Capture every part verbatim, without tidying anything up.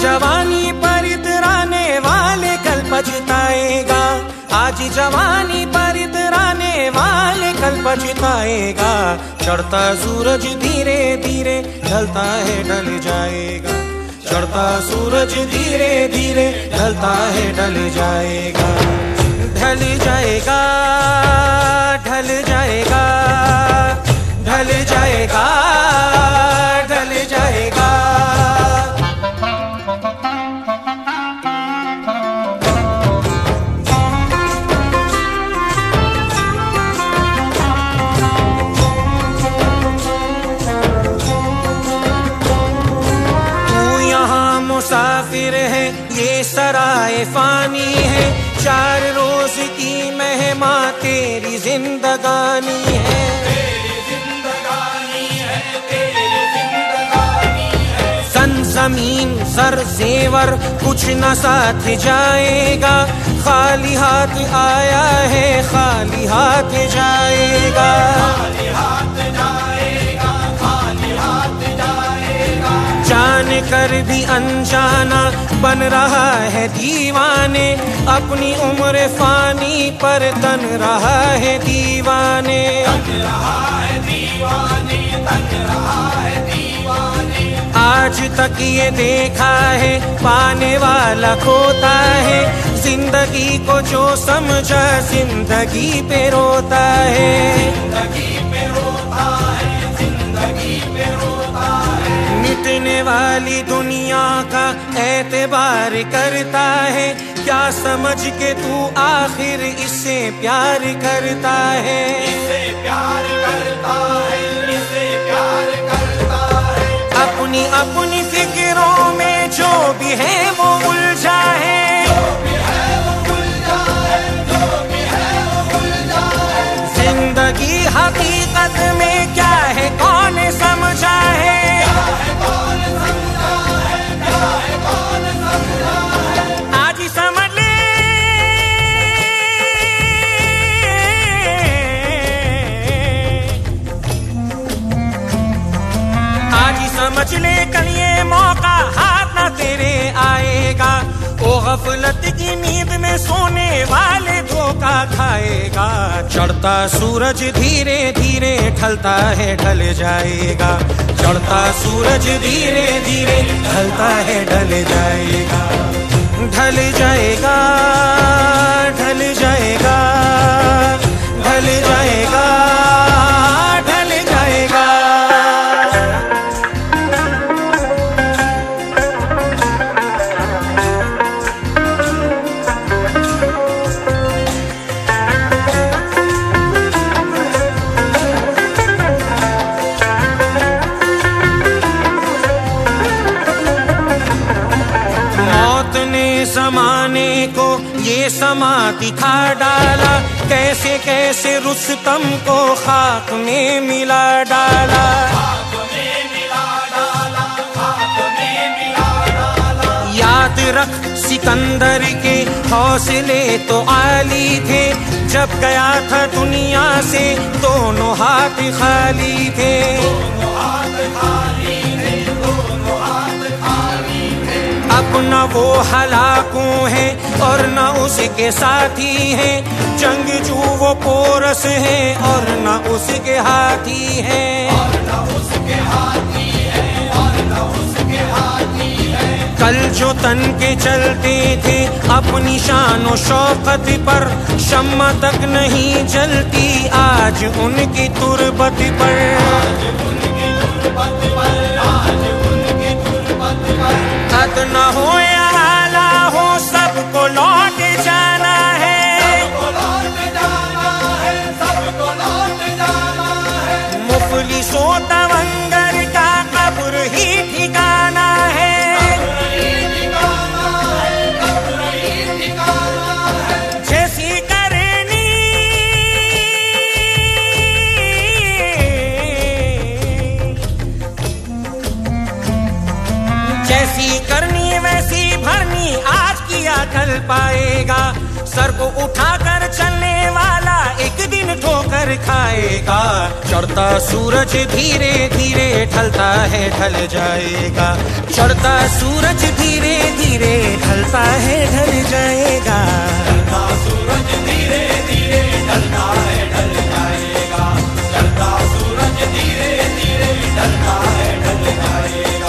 जवानी पर इतराने वाले कल पछताएगा, आज जवानी पर इतराने वाले कल पछताएगा। चढ़ता सूरज धीरे धीरे ढलता है ढल जाएगा, चढ़ता सूरज धीरे धीरे ढलता है ढल जाएगा। ढल जाएगा ढल जाएगा ढल जाएगा ढल जाएगा। मुसाफिर है ये सराय फानी है, चार रोज की मेहमा तेरी जिंदगानी है। तेरी जिंदगानी है, तेरी जिंदगानी है। सन जमीन सर जेवर कुछ न साथ जाएगा, खाली हाथ आया है खाली हाथ जाएगा। खाली हाथ जाएगा खाली हाथ जाएगा। जान कर भी अनजाना बन रहा है दीवाने, अपनी उम्र फानी पर तन रहा है दीवाने। तन रहा है दीवाने तन रहा है दीवाने। आज तक ये देखा है पाने वाला खोता है, जिंदगी को जो समझा जिंदगी पे रोता है। जिंदगी पे रोता है जिंदगी पे रोता है। मिटने वाली दुनिया का एतबार करता है, क्या समझ के तू आखिर इससे प्यार करता है। इससे प्यार करता है इससे प्यार करता है। अपनी अपनी फिक्रों में जो भी है वो उलझा है, जो भी है वो उलझा है जो भी है वो उलझा है। जिंदगी हकीकत में क्या है कौन समझा है, आज ही समझ ले। आज ही समझ ले कल ये मौका हाथ ना तेरे आएगा, ओ गफलत की नींद में सोने वाले धोखा खाएगा। चढ़ता सूरज धीरे धीरे ढलता है ढल जाएगा, चढ़ता सूरज धीरे धीरे ढलता है ढल जाएगा। ढल जाएगा ढल जाएगा ढल जाएगा ढल जाएगा। ज़माने को ये समा दिखा डाला, कैसे कैसे रुस्तम को खाक में मिला डाला। खाक में मिला डाला खाक में मिला डाला। याद रख सिकंदर के हौसले तो आली थे, जब गया था दुनिया से दोनों हाथ खाली थे। दोनों हाथ खाली थे दोनों हाथ खाली थे। अब न वो हलाकों है और न उसके साथी है, जंगजू वो पोरस है और न उसके हाथी है। और न उसके हाथी है और न उसके हाथी है। कल जो तन के चलते थे अपनी शान और शौकत पर, शम्मा तक नहीं जलती आज उनकी तुरबत पर। आज उनकी तुरबत पर आज उनकी तुरबत पर। हद न हो या आला हो सबको लौट जाना है, सबको लौट जाना है सबको लौट जाना है। मुफलिसों तवंगर का कब्र ही ठिकाना है, कब्र ही ठिकाना है कब्र ही ठिकाना है। जैसी करनी जैसी करनी वैसी भरनी, आज किया कल पाएगा। सर को उठाकर चलने वाला एक दिन ठोकर खाएगा। चढ़ता सूरज धीरे धीरे ढलता है ढल जाएगा। चढ़ता सूरज धीरे धीरे ढलता है ढल जाएगा। चढ़ता सूरज धीरे धीरे ढलता है ढल जाएगा। चढ़ता सूरज धीरे धीरे ढलता है ढल जाएगा।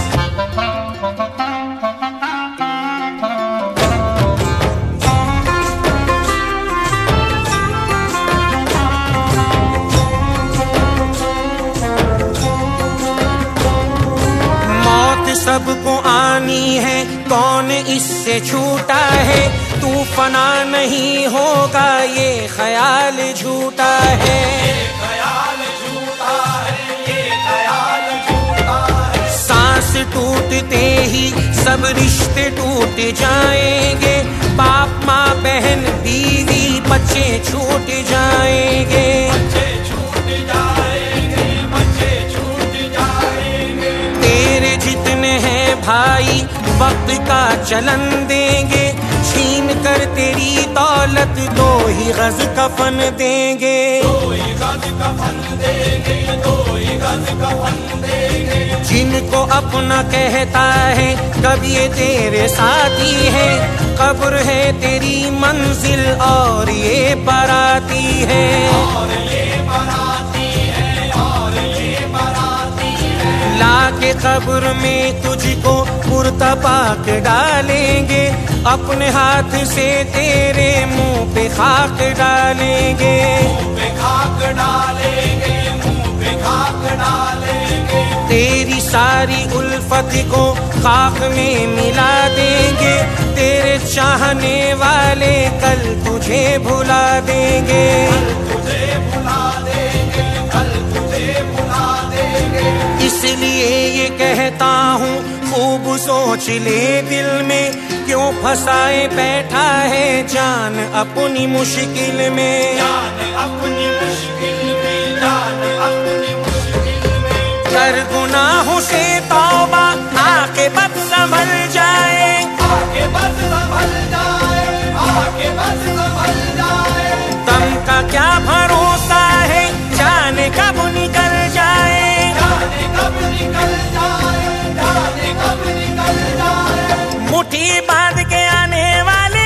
सबको आनी है, कौन इससे छूटा है। तू फना नहीं होगा, ये ख्याल झूठा है। ये ख्याल झूठा है, ये ख्याल झूठा है। सांस टूटते ही सब रिश्ते टूट जाएंगे। बाप माँ बहन बीवी बच्चे छूट जाएंगे। बच्चे छूट जाएंगे, बच्चे छूट जाएंगे। तेरे जितने हैं भाई वक्त का चलन देंगे। छीन कर तेरी दौलत दो ही गज कफन देंगे। दो ही गज कफन देंगे, दो ही गज कफन देंगे। जिनको अपना कहता है कब ये तेरे साथी है। कब्र है तेरी मंजिल और ये बाराती है। और ये बाराती है, और ये बाराती है। लाके कब्र में तुझको कुर्ता पाक डालेंगे। अपने हाथ से तेरे मुंह पे खाक डालेंगे। मुंह पे खाक डालेंगे, मुंह पे खाक डालेंगे। तेरी सारी उल्फत को खाक में मिला देंगे। तेरे चाहने वाले कल तुझे भुला देंगे। कल तुझे भुला देंगे, कल तुझे भुला देंगे। इसलिए ये कहता हूँ खूब सोच ले दिल में। क्यों फंसाए बैठा है जान अपनी मुश्किल में। जान अपनी मुश्किल में, जान अपनी मुश्किल में। कर गुनाहों से तौबा आके बद संभल जाए। आके बस संभल जाए, आके बस संभल जाए। दम का क्या भरोसा है, जाने कब निकल जाए। जाने कब निकल जाए, जाने कब निकल जाए। मुट्ठी बांध के आने वाले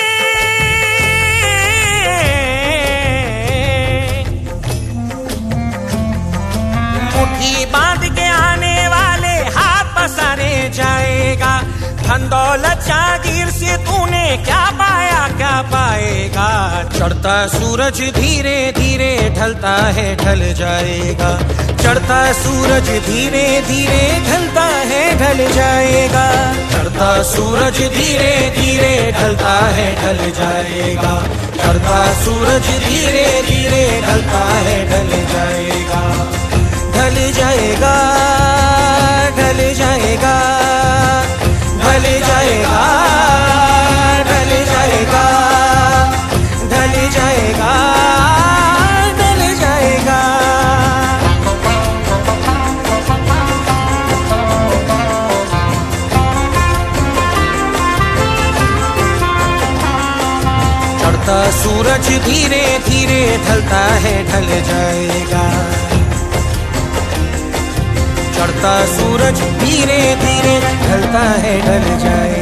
मुट्ठी बांध के आने वाले हाथ पसारे जाएगा। धन दौलत जागीर से तूने क्या पाया क्या पाएगा। चढ़ता सूरज धीरे धीरे ढलता है ढल जाएगा। चढ़ता सूरज धीरे धीरे ढलता है ढल जाएगा। चढ़ता सूरज धीरे धीरे ढलता है ढल जाएगा। चढ़ता सूरज धीरे धीरे ढलता है ढल जाएगा। ढल जाएगा, ढल जाएगा, ढल जाएगा, ढल जाएगा, ढल जाएगा, ढल जाएगा। चढ़ता सूरज धीरे धीरे ढलता है ढल जाएगा। चढ़ता सूरज धीरे धीरे ढलता है ढल जाएगा।